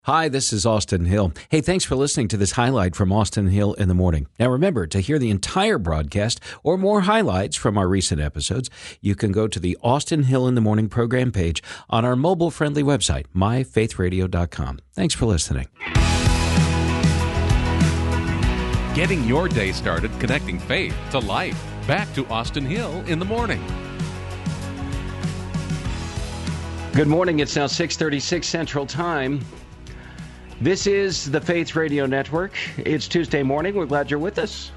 Hi, this is Austin Hill. Hey, thanks for listening to this highlight from Austin Hill in the Morning. Now remember, to hear the entire broadcast or more highlights from our recent episodes, you can go to the Austin Hill in the Morning program page on our mobile-friendly website, myfaithradio.com. Thanks for listening. Getting your day started connecting faith to life. Back to Austin Hill in the Morning. Good morning. It's now 6:36 Central Time. This is the Faith Radio Network. It's Tuesday morning. We're glad you're with us.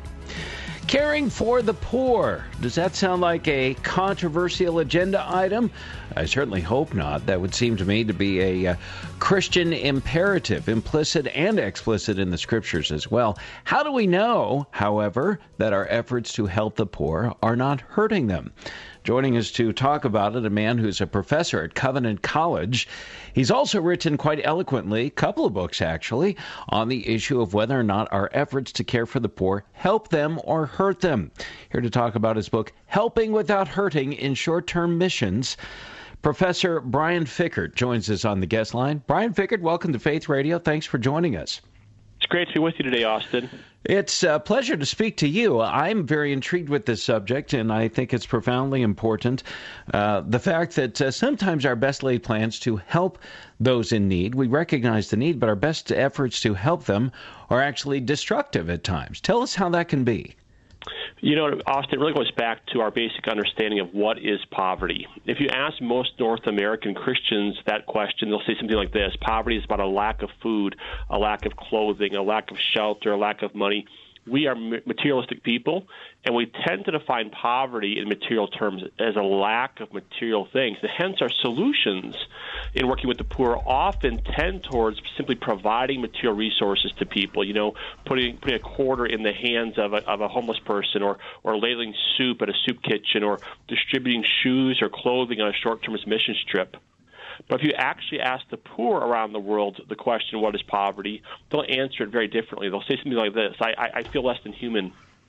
Caring for the poor. Does that sound like a controversial agenda item? I certainly hope not. That would seem to me to be a Christian imperative, implicit and explicit in the scriptures as well. How do we know, however, that our efforts to help the poor are not hurting them? Joining us to talk about it, a man who's a professor at Covenant College. He's also written quite eloquently, a couple of books actually, on the issue of whether or not our efforts to care for the poor help them or hurt them. Here to talk about his book, Helping Without Hurting in Short-Term Missions, Professor Brian Fikkert joins us on the guest line. Brian Fikkert, welcome to Faith Radio. Thanks for joining us. It's great to be with you today, Austin. It's a pleasure to speak to you. I'm very intrigued with this subject, and I think it's profoundly important. The fact that sometimes our best laid plans to help those in need, we recognize the need, but our best efforts to help them are actually destructive at times. Tell us how that can be. You know, Austin, it really goes back to our basic understanding of what is poverty. If you ask most North American Christians that question, they'll say something like this: poverty is about a lack of food, a lack of clothing, a lack of shelter, a lack of money. We are materialistic people, and we tend to define poverty in material terms as a lack of material things. And hence, our solutions in working with the poor often tend towards simply providing material resources to people. You know, putting a quarter in the hands of a homeless person, or ladling soup at a soup kitchen, or distributing shoes or clothing on a short-term missions trip. But if you actually ask the poor around the world the question, what is poverty, they'll answer it very differently. They'll say something like this: I feel less than human.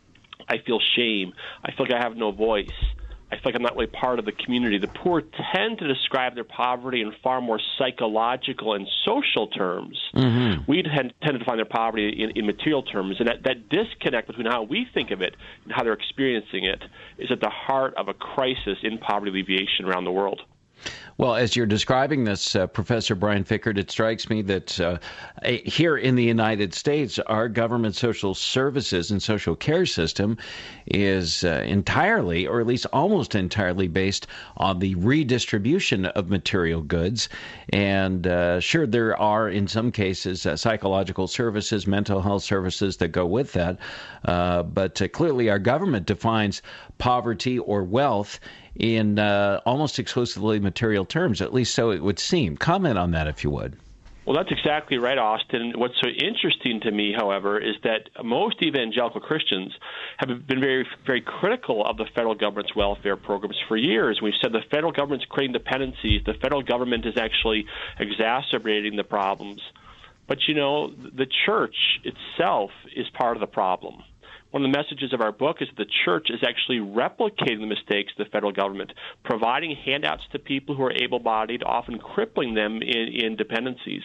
I feel shame. I feel like I have no voice. I feel like I'm not really part of the community. The poor tend to describe their poverty in far more psychological and social terms. Mm-hmm. We tend to define their poverty in material terms, and that disconnect between how we think of it and how they're experiencing it is at the heart of a crisis in poverty alleviation around the world. Well, as you're describing this, Professor Brian Fikkert, it strikes me that here in the United States, our government social services and social care system is entirely, or at least almost entirely, based on the redistribution of material goods. And sure, there are, in some cases, psychological services, mental health services that go with that. But clearly, our government defines poverty or wealth in almost exclusively material terms, at least so it would seem. Comment on that, if you would. Well, that's exactly right, Austin. What's so interesting to me, however, is that most evangelical Christians have been very, very critical of the federal government's welfare programs for years. We've said the federal government's creating dependencies. The federal government is actually exacerbating the problems. But, you know, the church itself is part of the problem. One of the messages of our book is that the church is actually replicating the mistakes of the federal government, providing handouts to people who are able-bodied, often crippling them in dependencies.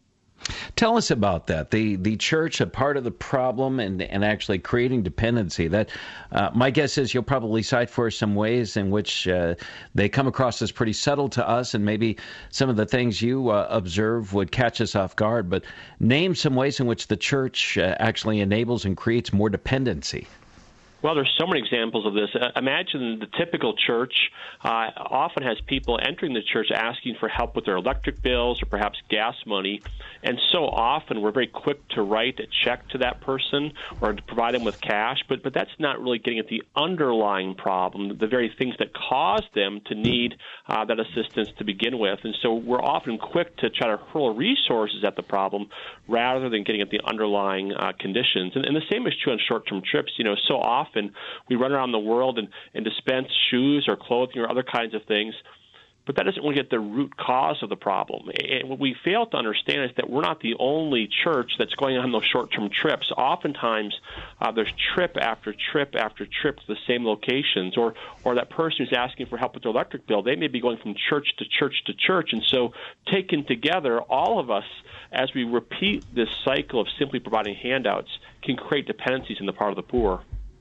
Tell us about that. The church, a part of the problem and actually creating dependency. That my guess is you'll probably cite for some ways in which they come across as pretty subtle to us, and maybe some of the things you observe would catch us off guard. But name some ways in which the church actually enables and creates more dependency. Well, there's so many examples of this. Imagine the typical church often has people entering the church asking for help with their electric bills or perhaps gas money. And so often we're very quick to write a check to that person or to provide them with cash, but that's not really getting at the underlying problem, the very things that cause them to need that assistance to begin with. And so we're often quick to try to hurl resources at the problem rather than getting at the underlying conditions. And the same is true on short-term trips. You know, so often we run around the world and dispense shoes or clothing or other kinds of things, but that doesn't really get the root cause of the problem. And what we fail to understand is that we're not the only church that's going on those short-term trips. Oftentimes, there's trip after trip after trip to the same locations, or that person who's asking for help with their electric bill, they may be going from church to church to church. And so taken together, all of us, as we repeat this cycle of simply providing handouts, can create dependencies in the part of the poor.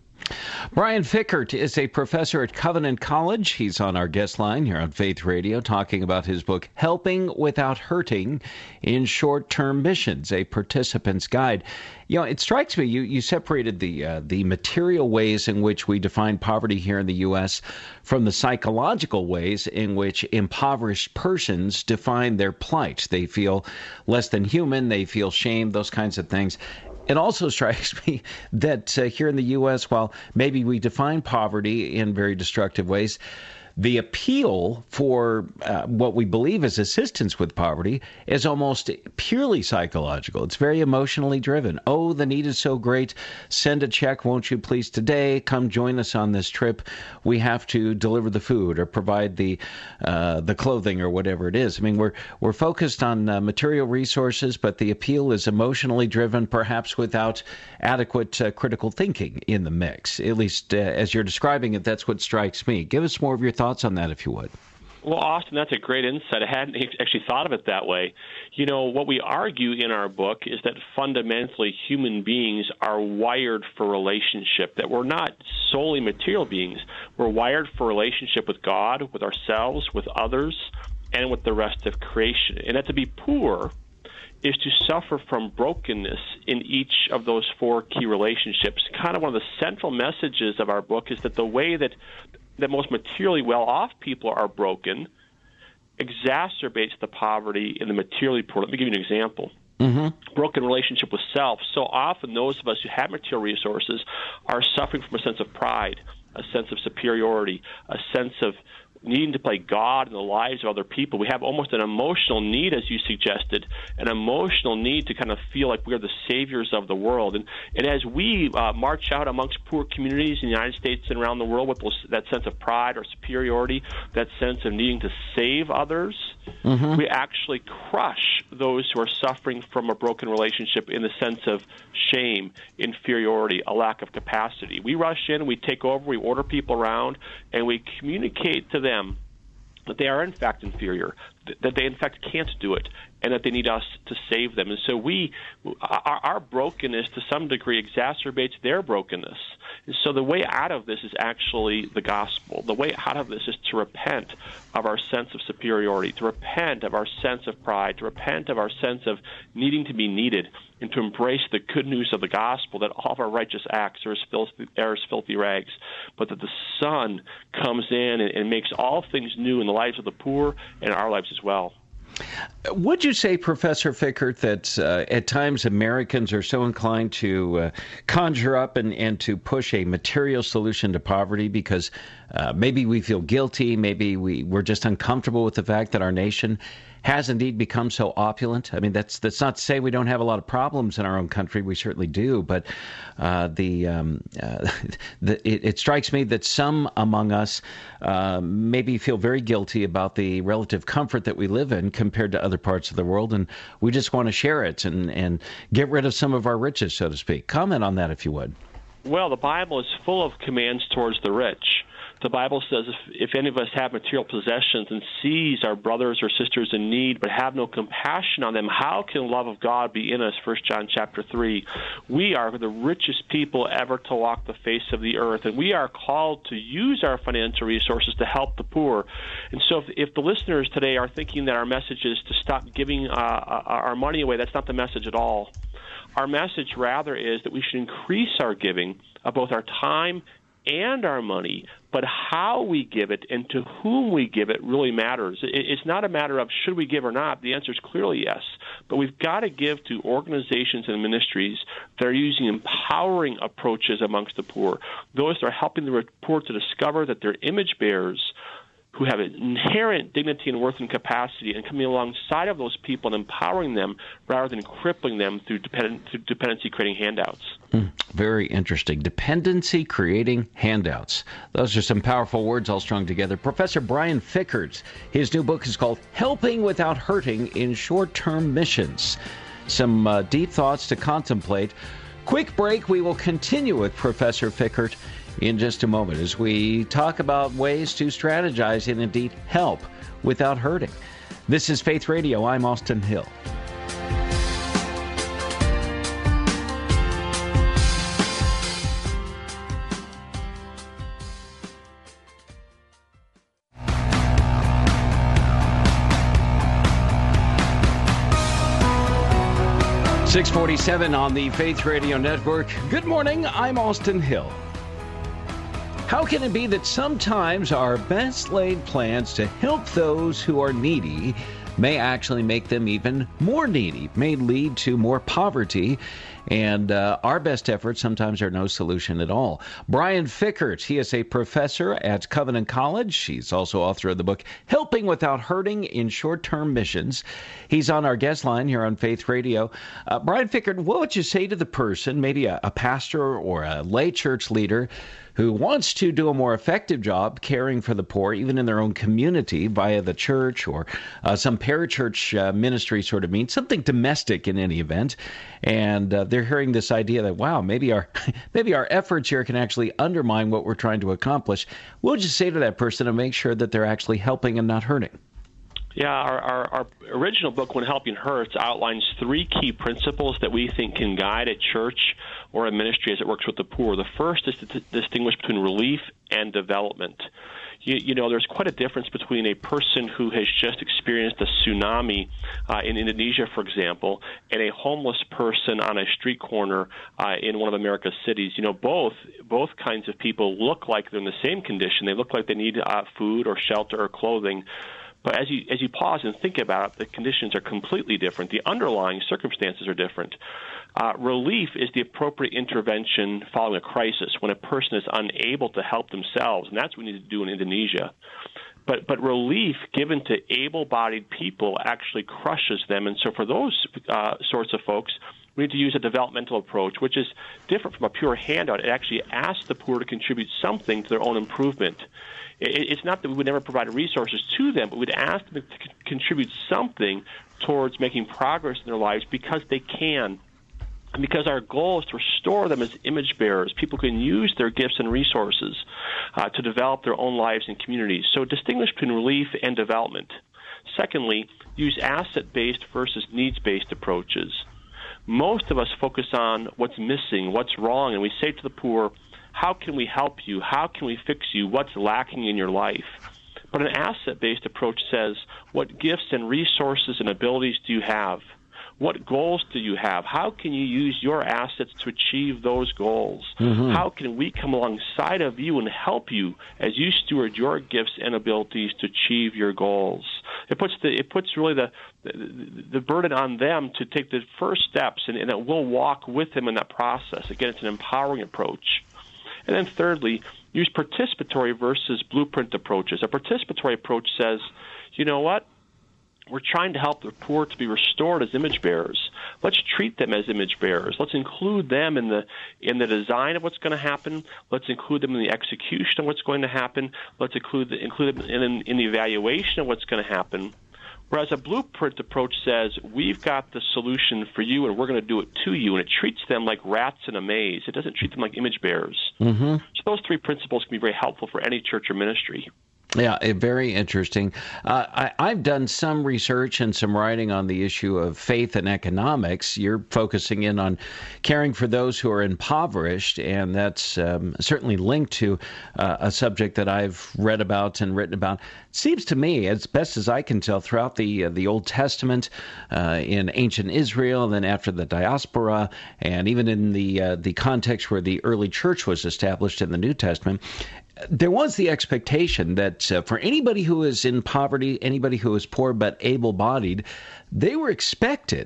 Brian Fikkert is a professor at Covenant College. He's on our guest line here on Faith Radio talking about his book, Helping Without Hurting in Short-Term Missions, a Participant's Guide. You know, it strikes me, you separated the material ways in which we define poverty here in the U.S. from the psychological ways in which impoverished persons define their plight. They feel less than human, they feel shame, those kinds of things. It also strikes me that here in the U.S., while maybe we define poverty in very destructive ways, the appeal for what we believe is assistance with poverty is almost purely psychological. It's very emotionally driven. Oh, the need is so great. Send a check, won't you please, today? Come join us on this trip. We have to deliver the food or provide the clothing or whatever it is. I mean, we're focused on material resources, but the appeal is emotionally driven, perhaps without adequate critical thinking in the mix. At least as you're describing it, that's what strikes me. Give us more of your thoughts on that, if you would. Well, Austin, that's a great insight. I hadn't actually thought of it that way. You know, what we argue in our book is that fundamentally human beings are wired for relationship, that we're not solely material beings. We're wired for relationship with God, with ourselves, with others, and with the rest of creation. And that to be poor is to suffer from brokenness in each of those four key relationships. Kind of one of the central messages of our book is that the way that most materially well-off people are broken exacerbates the poverty in the materially poor. Let me give you an example. Broken relationship with self. So often those of us who have material resources are suffering from a sense of pride, a sense of superiority, a sense of needing to play God in the lives of other people. We have almost an emotional need, as you suggested, an emotional need to kind of feel like we're the saviors of the world. And as we march out amongst poor communities in the United States and around the world with that sense of pride or superiority, that sense of needing to save others, we actually crush those who are suffering from a broken relationship in the sense of shame, inferiority, a lack of capacity. We rush in, we take over, we order people around, and we communicate to them that they are in fact inferior, that they in fact can't do it, and that they need us to save them. And so our brokenness to some degree exacerbates their brokenness. And so the way out of this is actually the gospel. The way out of this is to repent of our sense of superiority, to repent of our sense of pride, to repent of our sense of needing to be needed, and to embrace the good news of the gospel that all of our righteous acts are as filthy rags, but that the Son comes in and makes all things new in the lives of the poor and our lives as well. Would you say, Professor Fikkert, that at times Americans are so inclined to conjure up and to push a material solution to poverty because maybe we feel guilty, maybe we're just uncomfortable with the fact that our nation has indeed become so opulent? I mean, that's not to say we don't have a lot of problems in our own country. We certainly do. But it strikes me that some among us maybe feel very guilty about the relative comfort that we live in compared to other parts of the world, and we just want to share it and get rid of some of our riches, so to speak. Comment on that, if you would. Well, the Bible is full of commands towards the rich. The Bible says if any of us have material possessions and sees our brothers or sisters in need but have no compassion on them, how can the love of God be in us? 1 John chapter 3. We are the richest people ever to walk the face of the earth, and we are called to use our financial resources to help the poor. And so if the listeners today are thinking that our message is to stop giving our money away, that's not the message at all. Our message rather is that we should increase our giving of both our time and our money, but how we give it and to whom we give it really matters. It's not a matter of should we give or not. The answer is clearly yes. But we've got to give to organizations and ministries that are using empowering approaches amongst the poor, those that are helping the poor to discover that they're image bearers who have an inherent dignity and worth and capacity, and coming alongside of those people and empowering them rather than crippling them through dependency creating handouts. Very interesting. Dependency creating handouts. Those are some powerful words all strung together. Professor Brian Fikkert, his new book is called Helping Without Hurting in Short-Term Missions. Some deep thoughts to contemplate. Quick break. We will continue with Professor Fikkert in just a moment as we talk about ways to strategize and indeed help without hurting. This is Faith Radio. I'm Austin Hill. .647 on the Faith Radio Network. Good morning. I'm Austin Hill. How can it be that sometimes our best laid plans to help those who are needy may actually make them even more needy, may lead to more poverty, and our best efforts sometimes are no solution at all? Brian Fikkert, he is a professor at Covenant College. He's also author of the book Helping Without Hurting in Short-Term Missions. He's on our guest line here on Faith Radio. Brian Fikkert, what would you say to the person, maybe a pastor or a lay church leader, who wants to do a more effective job caring for the poor, even in their own community via the church or some parachurch ministry sort of means, something domestic in any event, and they're hearing this idea that, wow, maybe our efforts here can actually undermine what we're trying to accomplish. What would you say to that person to make sure that they're actually helping and not hurting? Yeah, our original book, When Helping Hurts, outlines 3 key principles that we think can guide a church or a ministry as it works with the poor. The first is to distinguish between relief and development. You know, there's quite a difference between a person who has just experienced a tsunami in Indonesia, for example, and a homeless person on a street corner in one of America's cities. You know, both kinds of people look like they're in the same condition. They look like they need food or shelter or clothing. But as you pause and think about it, the conditions are completely different. The underlying circumstances are different. Relief is the appropriate intervention following a crisis when a person is unable to help themselves, and that's what we need to do in Indonesia. But relief given to able-bodied people actually crushes them, and so for those sorts of folks, we need to use a developmental approach, which is different from a pure handout. It actually asks the poor to contribute something to their own improvement. It's not that we would never provide resources to them, but we'd ask them to contribute something towards making progress in their lives because they can. And because our goal is to restore them as image bearers, people can use their gifts and resources to develop their own lives and communities. So distinguish between relief and development. Secondly, use asset-based versus needs-based approaches. Most of us focus on what's missing, what's wrong, and we say to the poor, how can we help you? How can we fix you? What's lacking in your life? But an asset-based approach says, what gifts and resources and abilities do you have? What goals do you have? How can you use your assets to achieve those goals? Mm-hmm. How can we come alongside of you and help you as you steward your gifts and abilities to achieve your goals? It puts really the burden on them to take the first steps, and that we'll walk with them in that process. Again, it's an empowering approach. And then thirdly, use participatory versus blueprint approaches. A participatory approach says, you know what? We're trying to help the poor to be restored as image bearers. Let's treat them as image bearers. Let's include them in the design of what's going to happen. Let's include them in the execution of what's going to happen. Let's include them in the evaluation of what's going to happen. Whereas a blueprint approach says, we've got the solution for you and we're going to do it to you, and it treats them like rats in a maze. It doesn't treat them like image bearers. Mm-hmm. So those 3 principles can be very helpful for any church or ministry. Yeah, very interesting. I've done some research and some writing on the issue of faith and economics. You're focusing in on caring for those who are impoverished, and that's certainly linked to a subject that I've read about and written about. It seems to me, as best as I can tell, throughout the Old Testament, in ancient Israel, and then after the diaspora, and even in the context where the early church was established in the New Testament, there was the expectation that for anybody who is in poverty, anybody who is poor but able-bodied, they were expected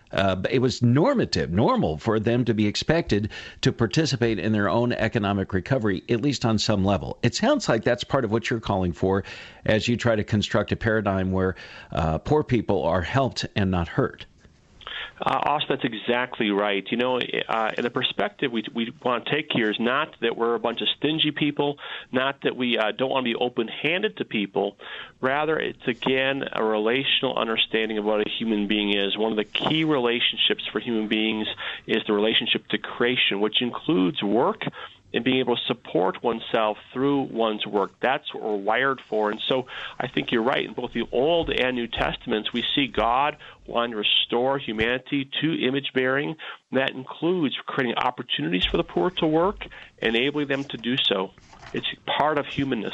it was normal for them to be expected to participate in their own economic recovery, at least on some level. It sounds like that's part of what you're calling for as you try to construct a paradigm where poor people are helped and not hurt. Austin, that's exactly right. And the perspective we want to take here is not that we're a bunch of stingy people, not that we don't want to be open-handed to people. Rather, it's, again, a relational understanding of what a human being is. One of the key relationships for human beings is the relationship to creation, which includes work and being able to support oneself through one's work. That's what we're wired for. And so I think you're right. In both the Old and New Testaments, we see God wanting to restore humanity to image-bearing. That includes creating opportunities for the poor to work, enabling them to do so. It's part of humanness.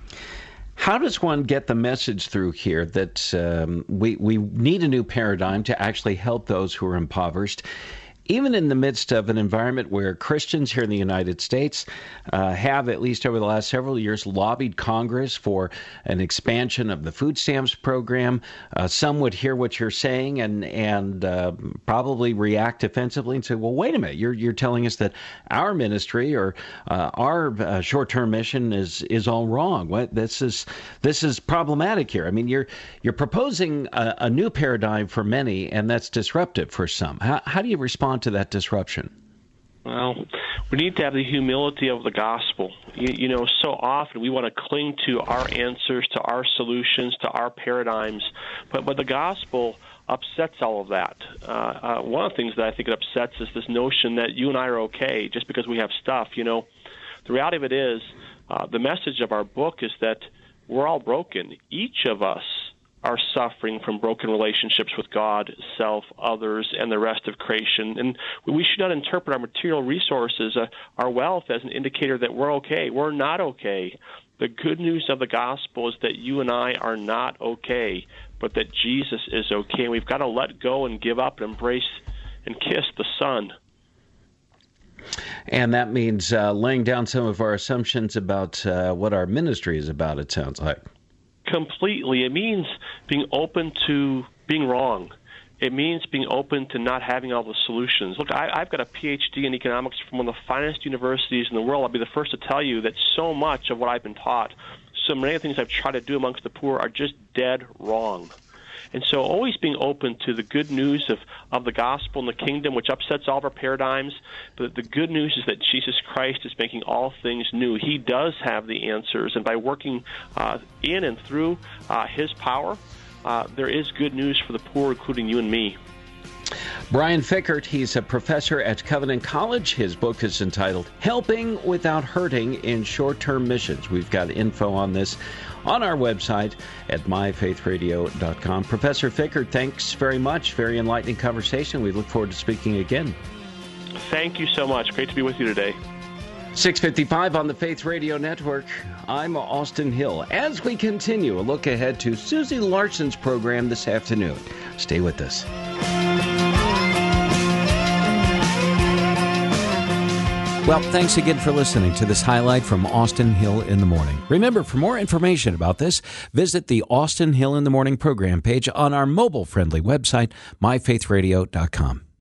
How does one get the message through here that we need a new paradigm to actually help those who are impoverished, even in the midst of an environment where Christians here in the United States have, at least over the last several years, lobbied Congress for an expansion of the food stamps program? Some would hear what you're saying and probably react defensively and say, well, wait a minute, you're telling us that our ministry or our short-term mission is all wrong. This is problematic here. I mean, you're proposing a new paradigm for many, and that's disruptive for some. How do you respond to that disruption? Well, we need to have the humility of the gospel. So often we want to cling to our answers, to our solutions, to our paradigms, but the gospel upsets all of that. One of the things that I think it upsets is this notion that you and I are okay just because we have stuff. The reality of it is, the message of our book is that we're all broken. Each of us are suffering from broken relationships with God, self, others, and the rest of creation. And we should not interpret our material resources, our wealth, as an indicator that we're okay. We're not okay. The good news of the gospel is that you and I are not okay, but that Jesus is okay. And we've got to let go and give up and embrace and kiss the Son. And that means laying down some of our assumptions about what our ministry is about, it sounds like. Completely. It means being open to being wrong. It means being open to not having all the solutions. Look, I've got a PhD in economics from one of the finest universities in the world. I'll be the first to tell you that so much of what I've been taught, so many of the things I've tried to do amongst the poor are just dead wrong. And so always being open to the good news of the gospel and the kingdom, which upsets all of our paradigms. But the good news is that Jesus Christ is making all things new. He does have the answers. And by working in and through his power, there is good news for the poor, including you and me. Brian Fikkert, he's a professor at Covenant College. His book is entitled Helping Without Hurting in Short-Term Missions. We've got info on this on our website at myfaithradio.com. Professor Fikkert, thanks very much. Very enlightening conversation. We look forward to speaking again. Thank you so much. Great to be with you today. 6:55 on the Faith Radio Network. I'm Austin Hill. As we continue, a look ahead to Susie Larson's program this afternoon. Stay with us. Well, thanks again for listening to this highlight from Austin Hill in the Morning. Remember, for more information about this, visit the Austin Hill in the Morning program page on our mobile-friendly website, myfaithradio.com.